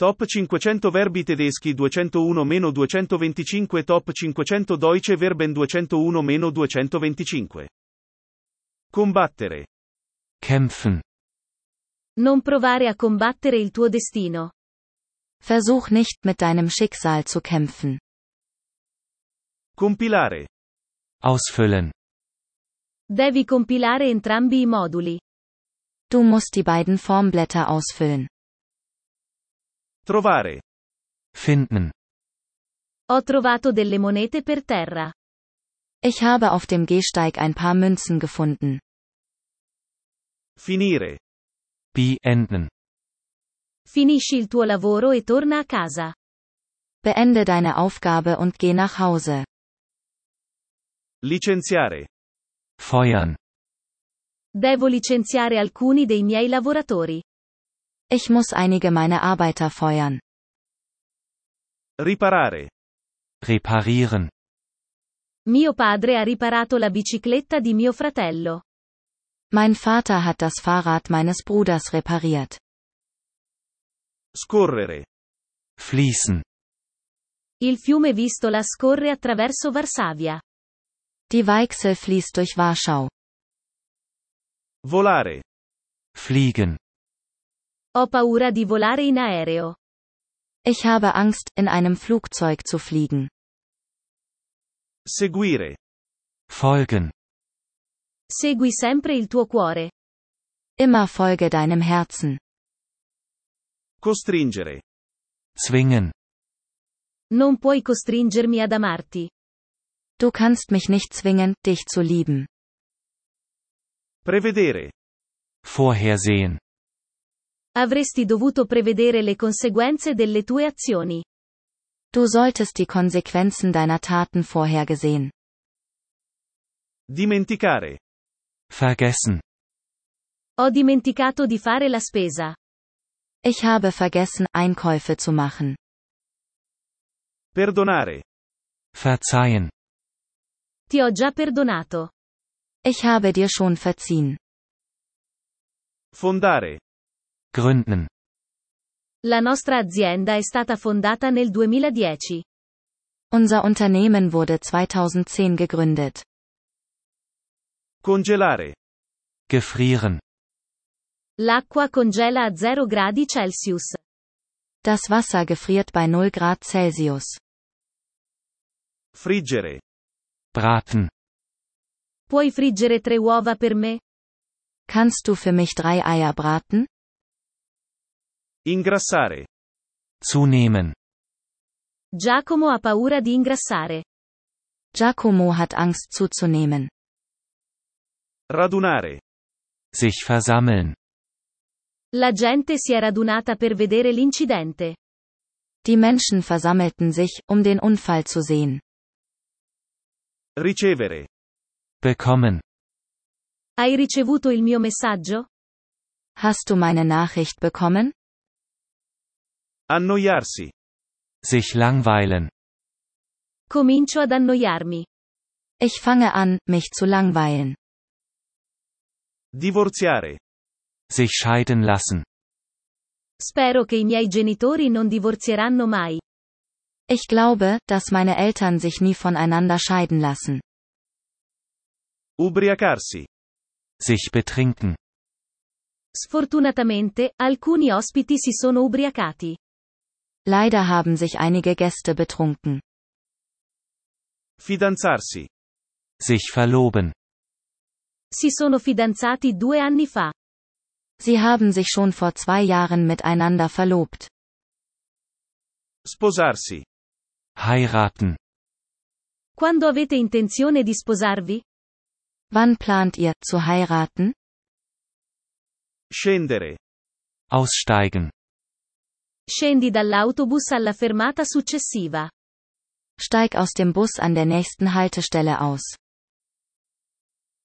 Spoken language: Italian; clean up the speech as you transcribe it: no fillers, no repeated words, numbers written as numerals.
Top 500 verbi tedeschi 201-225 Top 500 Deutsche Verben 201-225. Combattere. Kämpfen. Non provare a combattere il tuo destino. Versuch nicht mit deinem Schicksal zu kämpfen. Compilare. Ausfüllen. Devi compilare entrambi i moduli. Du musst die beiden Formblätter ausfüllen. Trovare. Finden. Ho trovato delle monete per terra. Ich habe auf dem Gehsteig ein paar Münzen gefunden. Finire. Beenden. Finisci il tuo lavoro e torna a casa. Beende deine Aufgabe und geh nach Hause. Licenziare. Feuern. Devo licenziare alcuni dei miei lavoratori. Ich muss einige meiner Arbeiter feuern. Riparare. Reparieren. Mio padre ha riparato la bicicletta di mio fratello. Mein Vater hat das Fahrrad meines Bruders repariert. Scorrere. Fließen. Il fiume Vistola scorre attraverso Varsavia. Die Weichsel fließt durch Warschau. Volare. Fliegen. Ho paura di volare in aereo. Ich habe Angst, in einem Flugzeug zu fliegen. Seguire. Folgen. Segui sempre il tuo cuore. Immer folge deinem Herzen. Costringere. Zwingen. Non puoi costringermi ad amarti. Du kannst mich nicht zwingen, dich zu lieben. Prevedere. Vorhersehen. Avresti dovuto prevedere le conseguenze delle tue azioni. Du solltest die Konsequenzen deiner Taten vorhergesehen. Dimenticare. Vergessen. Ho dimenticato di fare la spesa. Ich habe vergessen, Einkäufe zu machen. Perdonare. Verzeihen. Ti ho già perdonato. Ich habe dir schon verziehen. Fondare. Gründen. La nostra azienda è stata fondata nel 2010. Unser Unternehmen wurde 2010 gegründet. Congelare. Gefrieren. L'acqua congela a 0 gradi Celsius. Das Wasser gefriert bei 0 Grad Celsius. Friggere. Braten. Puoi friggere 3 uova per me? Kannst du für mich 3 Eier braten? Ingrassare. Zunehmen. Giacomo ha paura di ingrassare. Giacomo hat Angst zuzunehmen. Radunare. Sich versammeln. La gente si è radunata per vedere l'incidente. Die Menschen versammelten sich, um den Unfall zu sehen. Ricevere. Bekommen. Hai ricevuto il mio messaggio? Hast du meine Nachricht bekommen? Annoiarsi. Sich langweilen. Comincio ad annoiarmi. Ich fange an, mich zu langweilen. Divorziare. Sich scheiden lassen. Spero che i miei genitori non divorzieranno mai. Ich glaube, dass meine Eltern sich nie voneinander scheiden lassen. Ubriacarsi. Sich betrinken. Sfortunatamente, alcuni ospiti si sono ubriacati. Leider haben sich einige Gäste betrunken. Fidanzarsi. Sich verloben. Si sono fidanzati 2 anni fa. Sie haben sich schon vor 2 Jahren miteinander verlobt. Sposarsi. Heiraten. Quando avete intenzione di sposarvi? Wann plant ihr, zu heiraten? Scendere. Aussteigen. Scendi dall'autobus alla fermata successiva. Steig aus dem Bus an der nächsten Haltestelle aus.